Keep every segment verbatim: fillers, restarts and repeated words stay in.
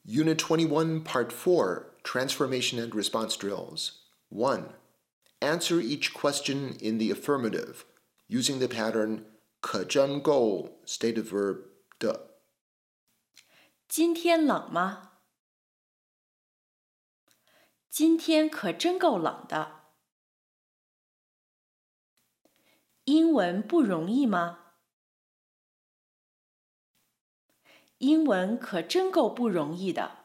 Unit twenty-one, Part four, Transformation and Response Drills. one. Answer each question in the affirmative, using the pattern 可真够 stative verb 的。 今天冷吗？今天可真够冷的。英文不容易吗？英文可真够不容易的。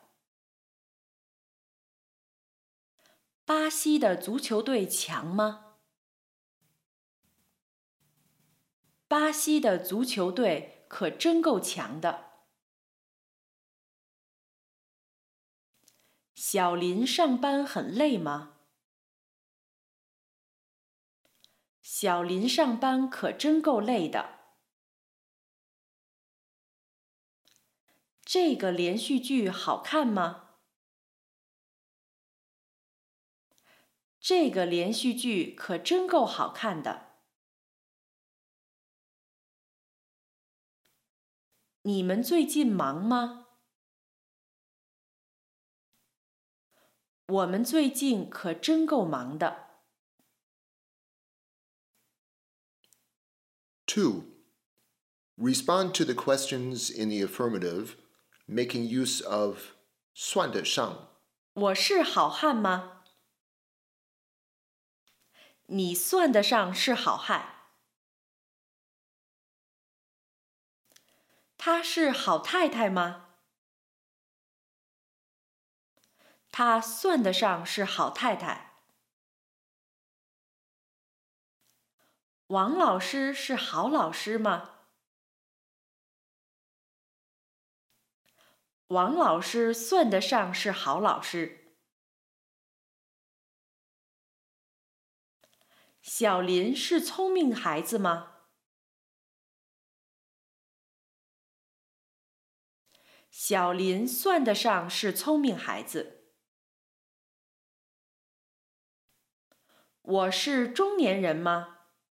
巴西的足球队强吗？巴西的足球队可真够强的。小林上班很累吗？小林上班可真够累的。这个连续剧好看吗？这个连续剧可真够好看的。你们最近忙吗？我们最近可真够忙的。 two. Respond to the questions in the affirmative, making use of 算得上。 我是好汉吗？你算得上是好汉。她是好太太吗？她算得上是好太太。王老师是好老师吗？王老师算得上是好老师。小林是聪明孩子吗？小林算得上是聪明孩子。我是中年人吗？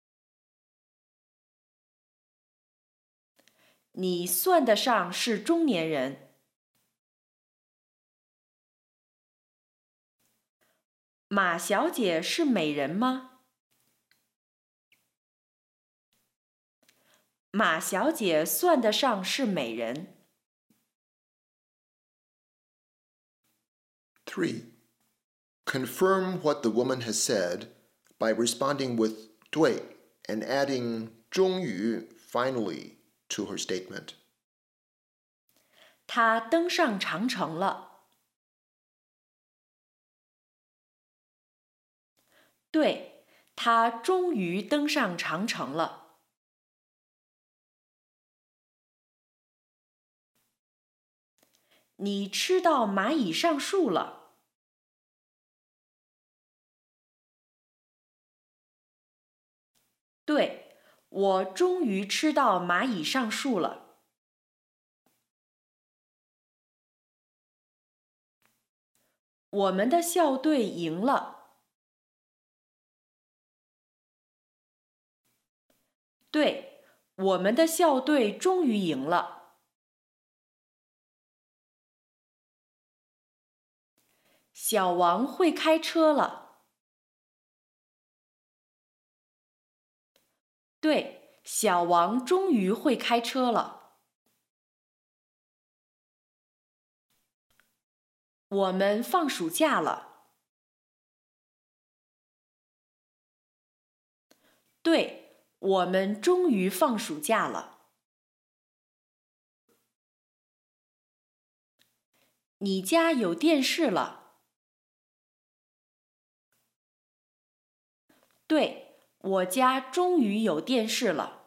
你算得上是中年人。马小姐是美人吗？马小姐算得上是美人。 three. Confirm what the woman has said by responding with 对 and adding 终于 finally to her statement. 她登上长城了。对，她终于登上长城了。你吃到蚂蚁上树了。对，我终于吃到蚂蚁上树了。我们的校队赢了。对，我们的校队终于赢了。小王会开车了。对，小王终于会开车了。我们放暑假了。对，我们终于放暑假了。你家有电视了。对，我家终于有电视了。